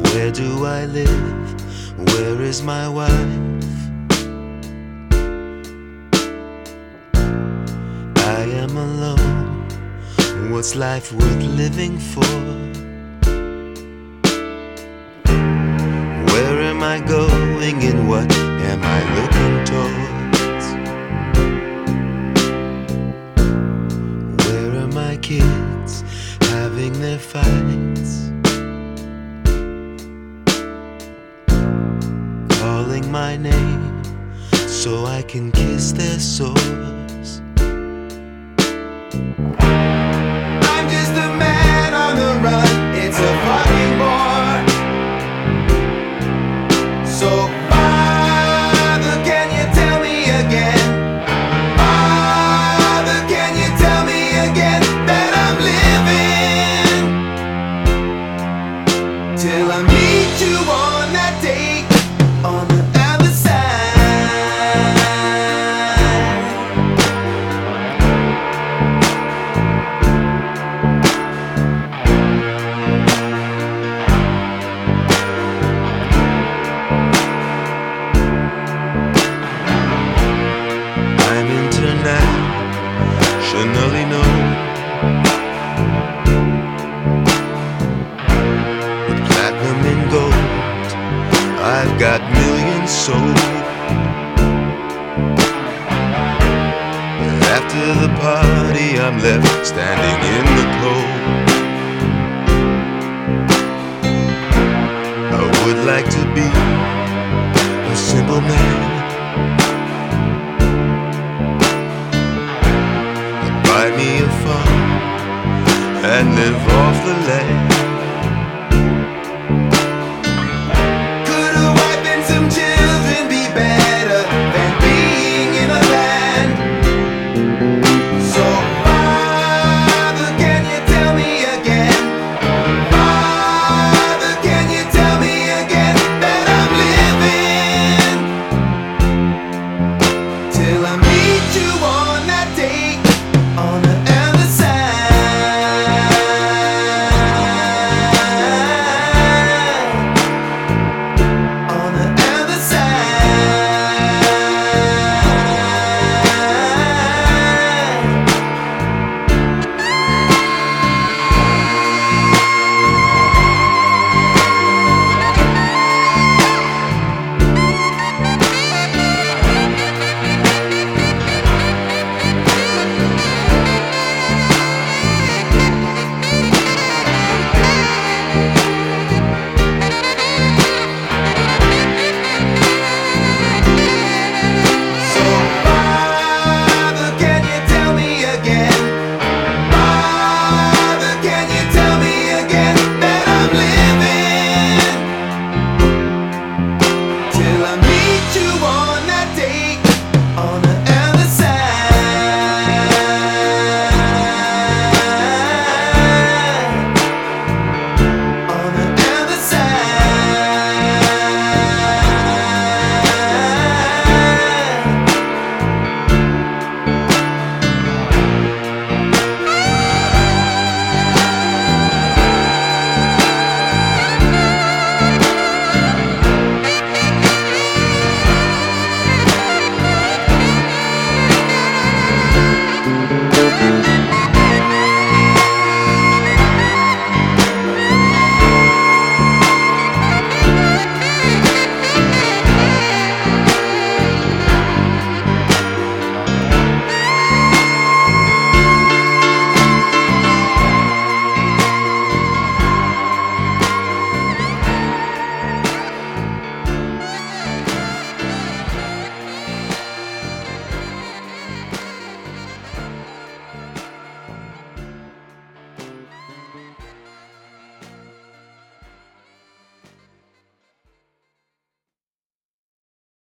Where do I live? Where is my wife? I am alone. What's life worth living for? Where am I going and what am I looking towards? Where are my kids having their fights? Calling my name so I can kiss their sores. I'm just a man on the run, it's a fucking bore. So Father, can you tell me again? Father, can you tell me again that I'm living till I meet you on that day on the other side? I'm internationally known, with platinum and gold, I've got millions sold. And after the party I'm left standing in the cold. I would like to be a simple man, buy me a farm and live off the land.